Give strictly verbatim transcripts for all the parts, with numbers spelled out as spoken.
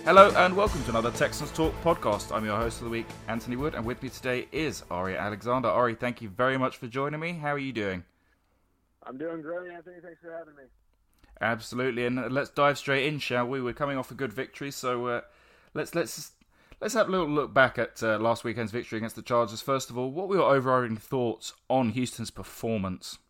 Hello and welcome to another Texans Talk podcast. I'm your host of the week, Anthony Wood, and with me today is Ari Alexander. Ari, thank you very much for joining me. How are you doing? I'm doing great, Anthony. Thanks for having me. Absolutely, and let's dive straight in, shall we? We're coming off a good victory, so uh, let's let's let's have a little look back at uh, last weekend's victory against the Chargers. First of all, what were your overriding thoughts on Houston's performance?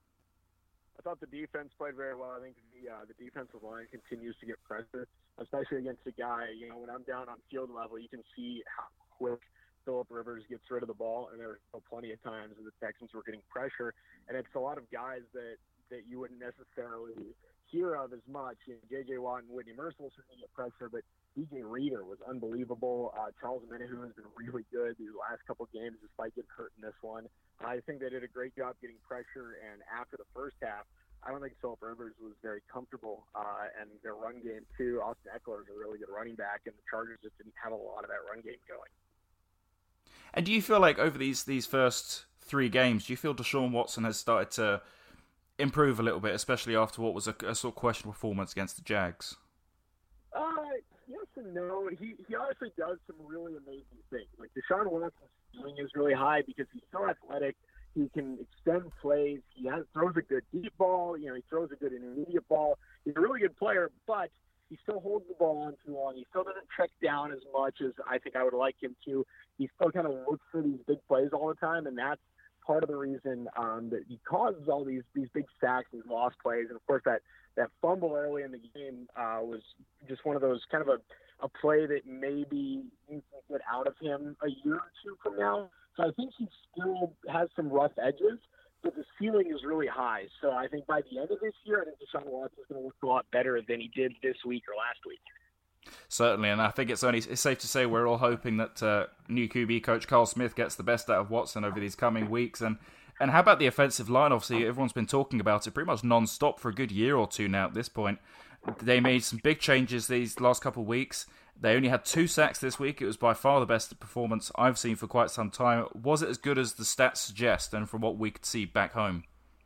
I thought the defense played very well. I think the uh, the defensive line continues to get pressure, especially against a guy. You know, when I'm down on field level, you can see how quick Philip Rivers gets rid of the ball, and there were still plenty of times that the Texans were getting pressure, and it's a lot of guys that, that you wouldn't necessarily hear of as much. You know, J J. Watt and Whitney Merciless certainly get pressure, but D J Reader was unbelievable. Uh, Charles Omenihu has been really good these last couple of games, despite getting hurt in this one. I think they did a great job getting pressure, and after the first half, I don't think Philip Rivers was very comfortable, uh, and their run game, too. Austin Eckler is a really good running back, and the Chargers just didn't have a lot of that run game going. And do you feel like over these, these first three games, do you feel Deshaun Watson has started to improve a little bit, especially after what was a, a sort of questionable performance against the Jags? Uh, yes and no. He he honestly does some really amazing things. Like, Deshaun Watson's ceiling is really high because he's so athletic. He can extend plays. He has, throws a good deep ball. You know, he throws a good intermediate ball. He's a really good player, but he still holds the ball on too long. He still doesn't check down as much as I think I would like him to. He still kind of looks for these big plays all the time, and that's part of the reason um, that he causes all these these big sacks, these lost plays. And, of course, that, that fumble early in the game uh, was just one of those kind of a, a play that maybe you can get out of him a year or two from now. So I think he still has some rough edges, but the ceiling is really high. So I think by the end of this year, I think Deshaun Watson is going to look a lot better than he did this week or last week. Certainly, and I think it's only it's safe to say we're all hoping that uh, new Q B coach Carl Smith gets the best out of Watson over these coming weeks. And and how about the offensive line? Obviously, everyone's been talking about it pretty much non-stop for a good year or two now at this point. They made some big changes these last couple of weeks. They only had two sacks this week. It was by far the best performance I've seen for quite some time. Was it as good as the stats suggest and from what we could see back home?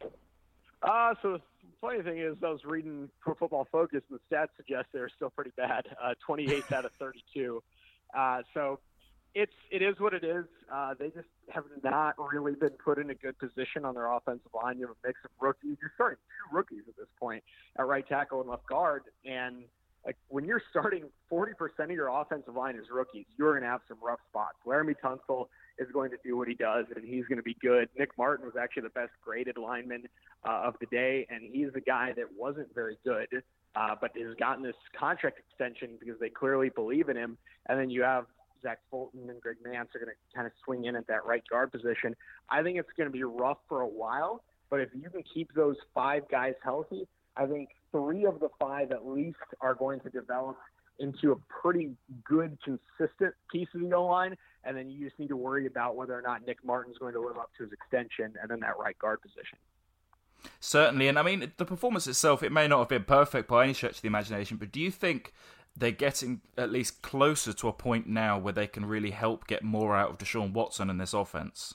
Uh, so the funny thing is, I was reading Pro Football Focus, and the stats suggest they're still pretty bad, uh, twenty-eight out of thirty-two. Uh, so it's, it is what it is. Uh, they just have not really been put in a good position on their offensive line. You have a mix of rookies. You're starting two rookies at this point at right tackle and left guard, and like when you're starting forty percent of your offensive line as rookies, you're going to have some rough spots. Laramie Tunsil is going to do what he does, and he's going to be good. Nick Martin was actually the best graded lineman uh, of the day, and he's the guy that wasn't very good, uh, but has gotten this contract extension because they clearly believe in him. And then you have Zach Fulton and Greg Nance are going to kind of swing in at that right guard position. I think it's going to be rough for a while, but if you can keep those five guys healthy, I think three of the five at least are going to develop into a pretty good, consistent piece of the O-line, and then you just need to worry about whether or not Nick Martin's going to live up to his extension and then that right guard position. Certainly, and I mean, the performance itself, it may not have been perfect by any stretch of the imagination, but do you think they're getting at least closer to a point now where they can really help get more out of Deshaun Watson in this offense?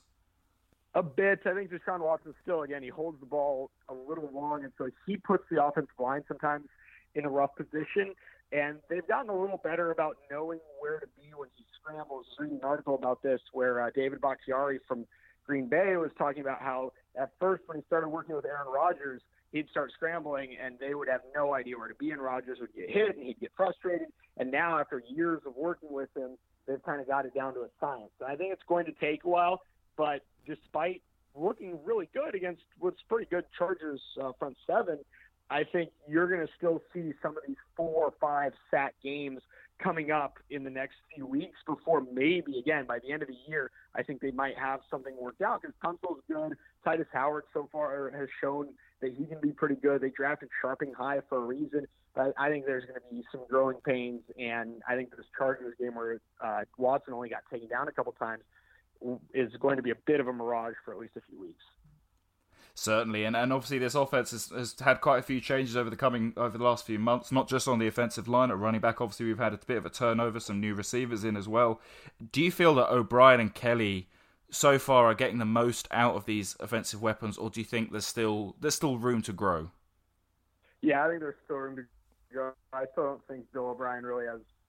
A bit. I think Deshaun Watson still, again, he holds the ball a little long, and so he puts the offensive line sometimes in a rough position. And they've gotten a little better about knowing where to be when he scrambles. I was reading an article about this where uh, David Bakhtiari from Green Bay was talking about how at first when he started working with Aaron Rodgers, he'd start scrambling and they would have no idea where to be, and Rodgers would get hit and he'd get frustrated. And now after years of working with him, they've kind of got it down to a science. So I think it's going to take a while, but despite looking really good against what's pretty good Chargers uh, front seven, I think you're going to still see some of these four or five sack games coming up in the next few weeks before maybe, again, by the end of the year, I think they might have something worked out because Tunsil's good. Titus Howard so far has shown that he can be pretty good. They drafted Sharping high for a reason. But I think there's going to be some growing pains, and I think this Chargers game where uh, Watson only got taken down a couple times is going to be a bit of a mirage for at least a few weeks. Certainly, and, and obviously this offense has, has had quite a few changes over the coming over the last few months, not just on the offensive line at running back. Obviously, we've had a bit of a turnover, some new receivers in as well. Do you feel that O'Brien and Kelly so far are getting the most out of these offensive weapons, or do you think there's still there's still room to grow? Yeah, I think there's still room to grow. I still don't think Bill O'Brien really has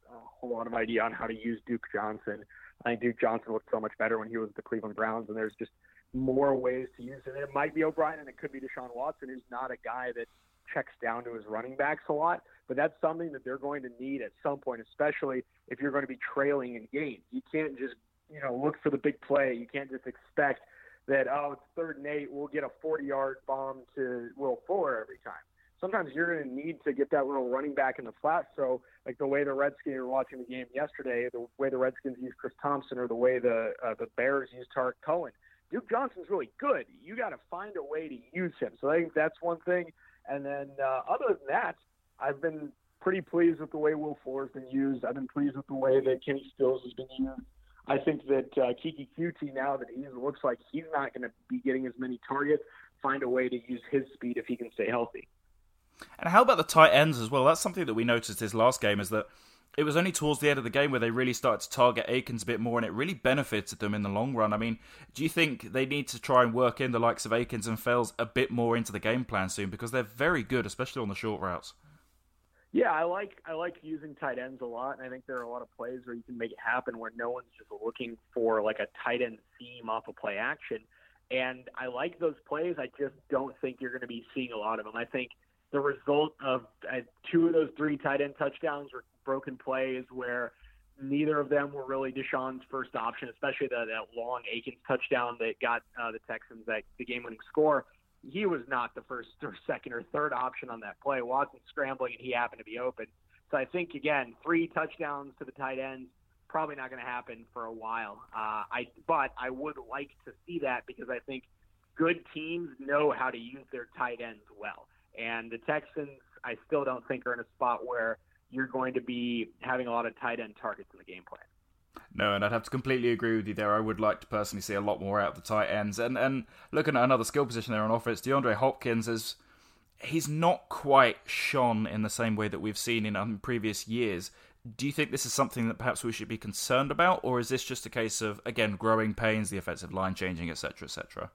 a whole lot of idea on how to use Duke Johnson. I think Duke Johnson looked so much better when he was with the Cleveland Browns, and there's just more ways to use him. And it might be O'Brien, and it could be Deshaun Watson, who's not a guy that checks down to his running backs a lot. But that's something that they're going to need at some point, especially if you're going to be trailing in games. You can't just, you know, look for the big play. You can't just expect that, oh, it's third and eight, we'll get a forty-yard bomb to Will Fuller every time. Sometimes you're going to need to get that little running back in the flat. So, like the way the Redskins were watching the game yesterday, the way the Redskins used Chris Thompson, or the way the uh, the Bears used Tarek Cohen, Duke Johnson's really good. You got to find a way to use him. So I think that's one thing. And then uh, other than that, I've been pretty pleased with the way Will Fuller's been used. I've been pleased with the way that Kenny Stills has been used. I think that uh, Kiki Cutie, now that he looks like he's not going to be getting as many targets, find a way to use his speed if he can stay healthy. And how about the tight ends as well? That's something that we noticed this last game, is that it was only towards the end of the game where they really started to target Akins a bit more, and it really benefited them in the long run. I mean, do you think they need to try and work in the likes of Akins and Fells a bit more into the game plan soon? Because they're very good, especially on the short routes. Yeah, I like I like using tight ends a lot, and I think there are a lot of plays where you can make it happen where no one's just looking for like a tight end seam off a play action. And I like those plays. I just don't think you're going to be seeing a lot of them. I think the result of uh, two of those three tight end touchdowns were broken plays where neither of them were really Deshaun's first option, especially the, that long Akins touchdown that got uh, the Texans that the game-winning score. He was not the first or second or third option on that play. Watson's scrambling, and he happened to be open. So I think, again, three touchdowns to the tight ends, probably not going to happen for a while. Uh, I But I would like to see that, because I think good teams know how to use their tight ends well. And the Texans, I still don't think, are in a spot where you're going to be having a lot of tight end targets in the game plan. No, and I'd have to completely agree with you there. I would like to personally see a lot more out of the tight ends. And and looking at another skill position there on offense, DeAndre Hopkins, is he's not quite shone in the same way that we've seen in um, previous years. Do you think this is something that perhaps we should be concerned about, or is this just a case of, again, growing pains, the offensive line changing, et cetera, et cetera?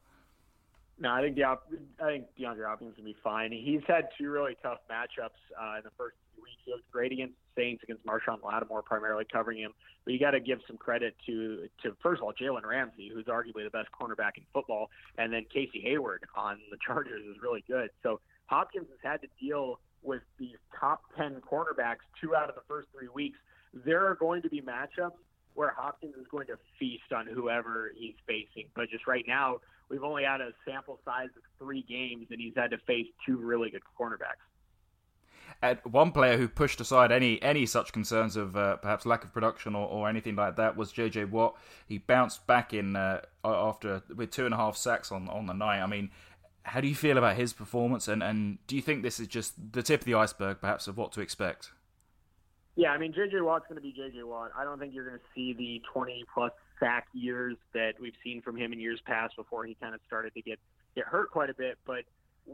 No, I think De- I think DeAndre Hopkins will be fine. He's had two really tough matchups uh, in the first few weeks. He looked great against the Saints, against Marshawn Lattimore primarily covering him. But you got to give some credit to, to first of all, Jalen Ramsey, who's arguably the best cornerback in football, and then Casey Hayward on the Chargers is really good. So Hopkins has had to deal with these top ten cornerbacks two out of the first three weeks. There are going to be matchups where Hopkins is going to feast on whoever he's facing. But just right now, we've only had a sample size of three games, and he's had to face two really good cornerbacks. And one player who pushed aside any any such concerns of uh, perhaps lack of production or, or anything like that was J J Watt. He bounced back in uh, after with two and a half sacks on, on the night. I mean, how do you feel about his performance, and, and do you think this is just the tip of the iceberg, perhaps, of what to expect? Yeah, I mean, J J Watt's going to be J J Watt. I don't think you're going to see the twenty-plus sack years that we've seen from him in years past before he kind of started to get, get hurt quite a bit. But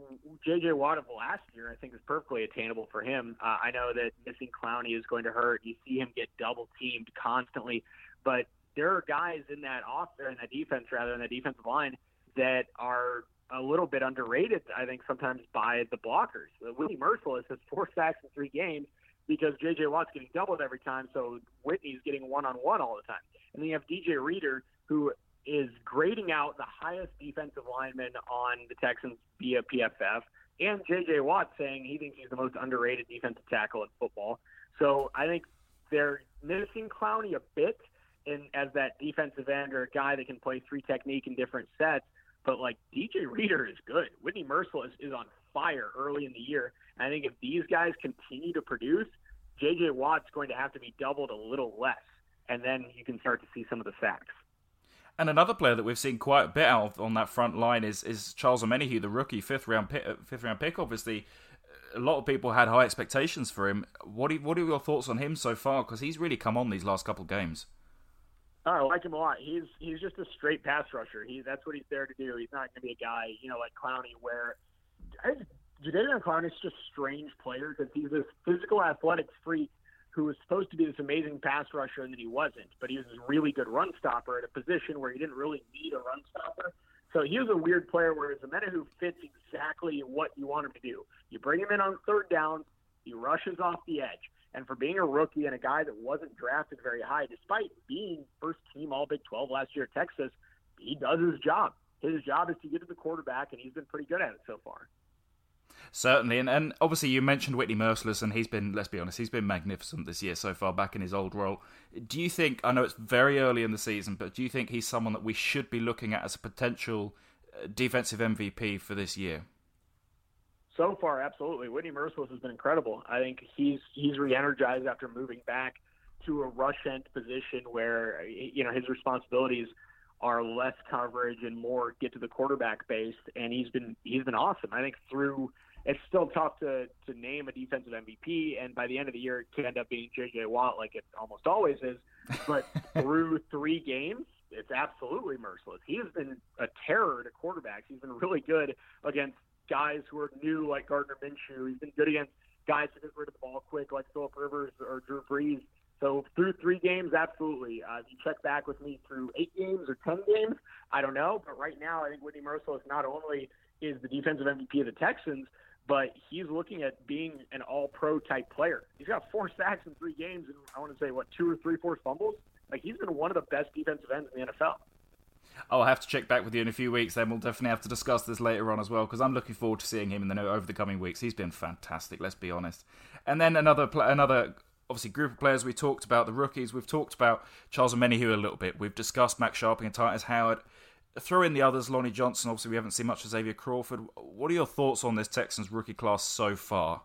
J J Watt of last year, I think, is perfectly attainable for him. Uh, I know that missing Clowney is going to hurt. You see him get double-teamed constantly. But there are guys in that off in that defense, rather, in that defensive line that are a little bit underrated, I think, sometimes by the blockers. Whitney Mercilus has four sacks in three games because J J Watt's getting doubled every time, so Whitney's getting one-on-one all the time. And then you have D J Reader, who is grading out the highest defensive lineman on the Texans via P F F, and J J Watt saying he thinks he's the most underrated defensive tackle in football. So I think they're missing Clowney a bit in, as that defensive end or a guy that can play three technique in different sets. But, like, D J Reader is good. Whitney Mercilus is on fire early in the year. And I think if these guys continue to produce, J J Watt's going to have to be doubled a little less. And then you can start to see some of the sacks. And another player that we've seen quite a bit out of on that front line is is Charles Omenihu, the rookie, fifth round pick, fifth round pick. Obviously, a lot of people had high expectations for him. What are, what are your thoughts on him so far? Because he's really come on these last couple of games. Oh, I like him a lot. He's he's just a straight pass rusher. He that's what he's there to do. He's not going to be a guy, you know, like Clowney, where Jadeveon Clowney is just a strange player because he's this physical athletics freak who was supposed to be this amazing pass rusher, and then he wasn't. But he was this really good run stopper at a position where he didn't really need a run stopper. So he was a weird player, whereas Omenihu fits exactly what you want him to do. You bring him in on third down, he rushes off the edge. And for being a rookie and a guy that wasn't drafted very high, despite being first team All Big twelve last year at Texas, he does his job. His job is to get to the quarterback, and he's been pretty good at it so far. Certainly, and, and obviously you mentioned Whitney Merciless, and he's been, let's be honest, he's been magnificent this year so far back in his old role. Do you think, I know it's very early in the season, but do you think he's someone that we should be looking at as a potential defensive M V P for this year? So far, absolutely. Whitney Merciless has been incredible. I think he's he's re-energized after moving back to a rush end position where, you know, his responsibilities are less coverage and more get to the quarterback based, and he's been he's been awesome. I think through it's still tough to, to name a defensive M V P, and by the end of the year, it could end up being J J Watt like it almost always is. But through three games, it's absolutely Merciless. He has been a terror to quarterbacks. He's been really good against guys who are new like Gardner Minshew. He's been good against guys who get rid of the ball quick like Philip Rivers or Drew Brees. So through three games, absolutely. Uh, if you check back with me through eight games or ten games, I don't know. But right now, I think Whitney Merciless not only is the defensive M V P of the Texans, but he's looking at being an all-pro type player. He's got four sacks in three games, and I want to say, what, two or three forced fumbles? Like, he's been one of the best defensive ends in the N F L. I'll have to check back with you in a few weeks, then we'll definitely have to discuss this later on as well, because I'm looking forward to seeing him in the over the coming weeks. He's been fantastic, let's be honest. And then another another obviously group of players we talked about, the rookies. We've talked about Charles Omenihu a little bit. We've discussed Max Sharping and Titus Howard. Throw in the others, Lonnie Johnson. Obviously, we haven't seen much of Xavier Crawford. What are your thoughts on this Texans rookie class so far?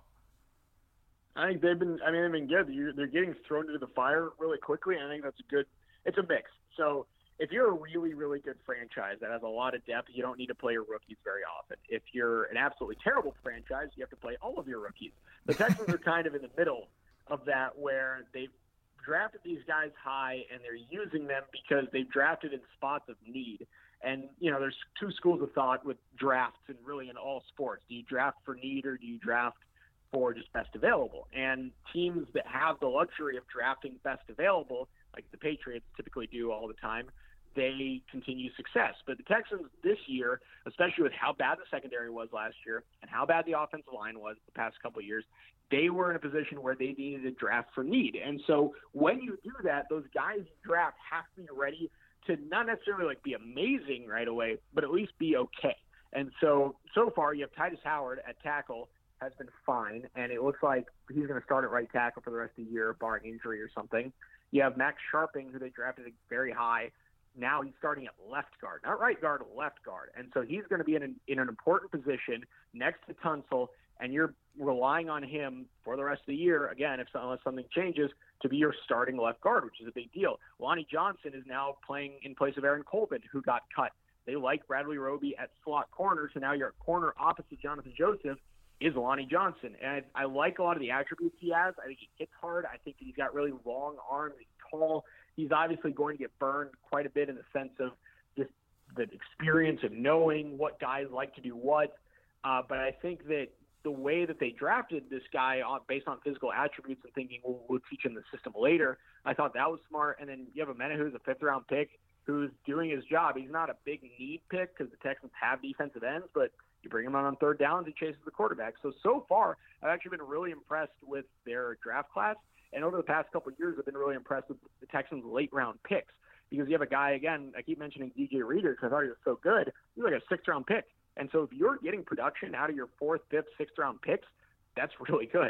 I think they've been. I mean, they've been good. They're getting thrown into the fire really quickly. And I think that's a good. It's a mix. So if you're a really, really good franchise that has a lot of depth, you don't need to play your rookies very often. If you're an absolutely terrible franchise, you have to play all of your rookies. The Texans are kind of in the middle of that, where they've drafted these guys high and they're using them because they've drafted in spots of need. And, you know, there's two schools of thought with drafts and really in all sports. Do you draft for need or do you draft for just best available? And teams that have the luxury of drafting best available, like the Patriots typically do all the time, they continue success. But the Texans this year, especially with how bad the secondary was last year and how bad the offensive line was the past couple of years, they were in a position where they needed to draft for need. And so when you do that, those guys you draft have to be ready to not necessarily like be amazing right away, but at least be okay. And so, so far you have Titus Howard at tackle has been fine. And it looks like he's going to start at right tackle for the rest of the year, barring injury or something. You have Max Sharping, who they drafted very high. Now he's starting at left guard, not right guard, left guard. And so he's going to be in an, in an important position next to Tunsil, and you're relying on him for the rest of the year, again, if unless something changes, to be your starting left guard, which is a big deal. Lonnie Johnson is now playing in place of Aaron Colvin, who got cut. They like Bradley Roby at slot corner, so now your corner opposite Jonathan Joseph is Lonnie Johnson. And I, I like a lot of the attributes he has. I think he hits hard. I think he's got really long arms. He's tall. He's obviously going to get burned quite a bit in the sense of just the experience of knowing what guys like to do what. Uh, but I think that the way that they drafted this guy on, based on physical attributes and thinking, well, we'll teach him the system later, I thought that was smart. And then you have Omenihu, who's a fifth-round pick, who's doing his job. He's not a big need pick because the Texans have defensive ends, but you bring him on on third downs, he chases the quarterback. So, so far, I've actually been really impressed with their draft class. And over the past couple of years, I've been really impressed with the Texans' late-round picks because you have a guy, again, I keep mentioning D J Reader because I thought he was so good. He's like a sixth-round pick. And so if you're getting production out of your fourth, fifth, sixth-round picks, that's really good.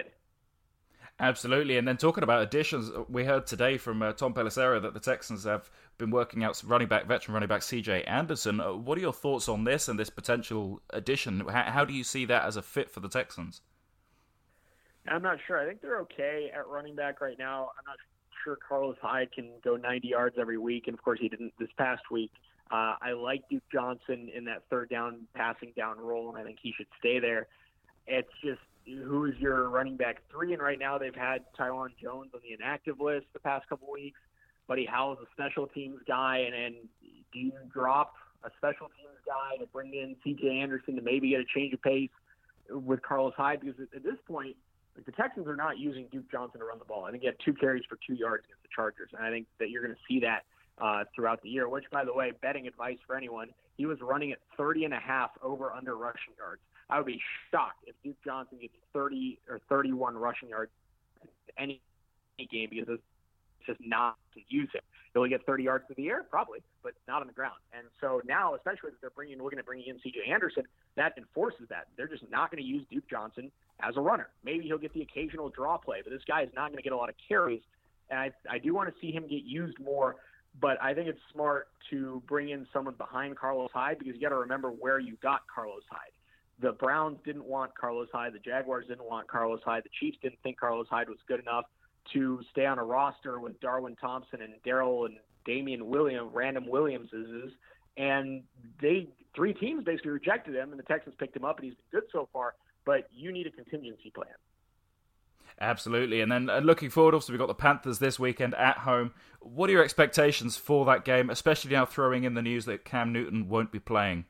Absolutely. And then talking about additions, we heard today from uh, Tom Pelissero that the Texans have been working out running back, veteran running back C J Anderson. Uh, what are your thoughts on this and this potential addition? How, how do you see that as a fit for the Texans? I'm not sure. I think they're okay at running back right now. I'm not sure Carlos Hyde can go ninety yards every week, and of course he didn't this past week. Uh, I like Duke Johnson in that third down, passing down role, and I think he should stay there. It's just who is your running back three? And right now they've had Tywan Jones on the inactive list the past couple weeks. Buddy Howell's a special teams guy, and, and do you drop a special teams guy to bring in C J Anderson to maybe get a change of pace with Carlos Hyde? Because at, at this point, like, the Texans are not using Duke Johnson to run the ball. I think he had two carries for two yards against the Chargers, and I think that you're going to see that uh, throughout the year, which, by the way, betting advice for anyone, he was running at thirty and a half over under rushing yards. I would be shocked if Duke Johnson gets thirty or thirty-one rushing yards any game because it's just not to use him. He'll get thirty yards through the air, probably, but not on the ground. And so now, especially if they're bringing, looking at bringing in C J Anderson, that enforces that. They're just not going to use Duke Johnson as a runner. Maybe he'll get the occasional draw play, but this guy is not going to get a lot of carries. And I, I do want to see him get used more, but I think it's smart to bring in someone behind Carlos Hyde because you got to remember where you got Carlos Hyde. The Browns didn't want Carlos Hyde. The Jaguars didn't want Carlos Hyde. The Chiefs didn't think Carlos Hyde was good enough to stay on a roster with Darwin Thompson and Darrell and Damian Williams, random Williamses, and they three teams basically rejected him, and the Texans picked him up, and he's been good so far. But you need a contingency plan. Absolutely, and then uh, looking forward, obviously we've got the Panthers this weekend at home. What are your expectations for that game, especially now throwing in the news that Cam Newton won't be playing?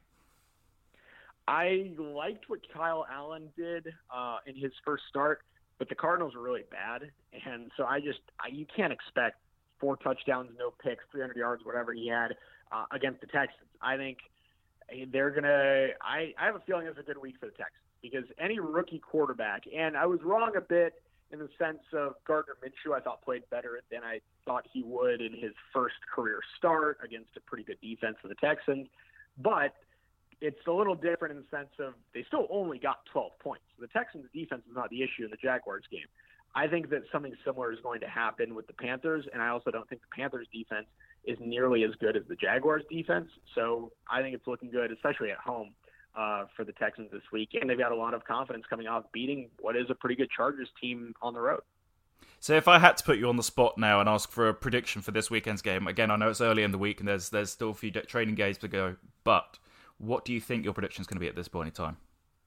I liked what Kyle Allen did uh, in his first start, but the Cardinals were really bad, and so I just I, you can't expect four touchdowns, no picks, three hundred yards, whatever he had uh, against the Texans. I think they're gonna. I, I have a feeling it's a good week for the Texans because any rookie quarterback, and I was wrong a bit in the sense of Gardner Minshew, I thought played better than I thought he would in his first career start against a pretty good defense for the Texans, but it's a little different in the sense of they still only got twelve points. The Texans' defense is not the issue in the Jaguars game. I think that something similar is going to happen with the Panthers, and I also don't think the Panthers' defense is nearly as good as the Jaguars' defense. So I think it's looking good, especially at home uh, for the Texans this week. And they've got a lot of confidence coming off beating what is a pretty good Chargers team on the road. So if I had to put you on the spot now and ask for a prediction for this weekend's game, again, I know it's early in the week and there's there's still a few training games to go, but what do you think your prediction is going to be at this point in time?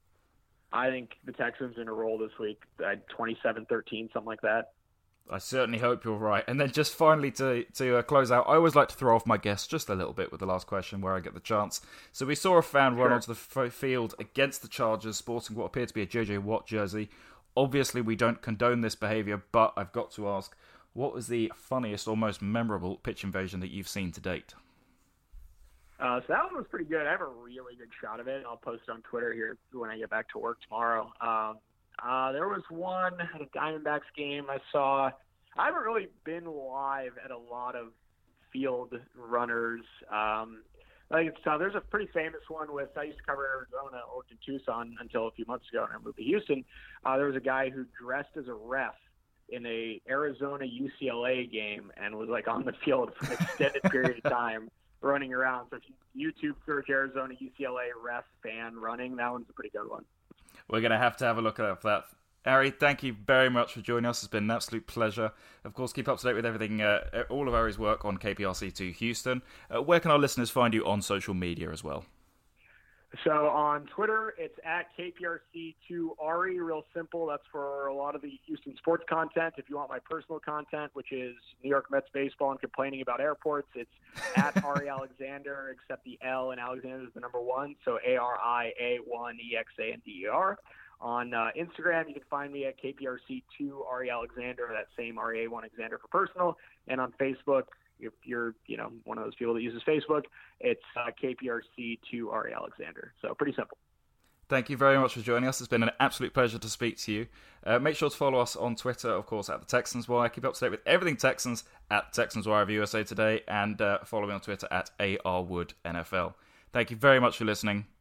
I think the Texans are going to roll this week, twenty-seven thirteen, something like that. I certainly hope you're right. And then just finally to to uh, close out, I always like to throw off my guests just a little bit with the last question where I get the chance. So we saw a fan sure. run onto the f- field against the Chargers sporting what appeared to be a J J Watt jersey. Obviously, we don't condone this behaviour, but I've got to ask, what was the funniest or most memorable pitch invasion that you've seen to date? Uh, so that one was pretty good. I have a really good shot of it. I'll post it on Twitter here when I get back to work tomorrow. Um, uh, there was one at a Diamondbacks game I saw. I haven't really been live at a lot of field runners. Um, like so there's a pretty famous one with, I used to cover Arizona, worked in Tucson until a few months ago, and I moved to Houston. Uh, there was a guy who dressed as a ref in a Arizona U C L A game and was like on the field for an extended period of time, running around. So if you YouTube search Arizona U C L A ref fan running, that one's a pretty good one. We're going to have to have a look at that. Ari, thank you very much for joining us. It's been an absolute pleasure. Of course, keep up to date with everything, uh, all of Ari's work on K P R C two Houston. Uh, where can our listeners find you on social media as well? So on Twitter, it's at K P R C two Ari, real simple. That's for a lot of the Houston sports content. If you want my personal content, which is New York Mets baseball and complaining about airports, it's at Ari Alexander, except the L in Alexander is the number one. So A R I A one E X A N D E R. On uh, Instagram, you can find me at K P R C two Ari Alexander, that same R A one Alexander for personal. And on Facebook, if you're, you know, one of those people that uses Facebook, it's uh, K P R C two Ari Alexander. So pretty simple. Thank you very much for joining us. It's been an absolute pleasure to speak to you. Uh, make sure to follow us on Twitter, of course, at the Texans Wire. Keep up to date with everything Texans at Texans Wire of U S A Today, and uh, follow me on Twitter at A R Wood N F L. Thank you very much for listening.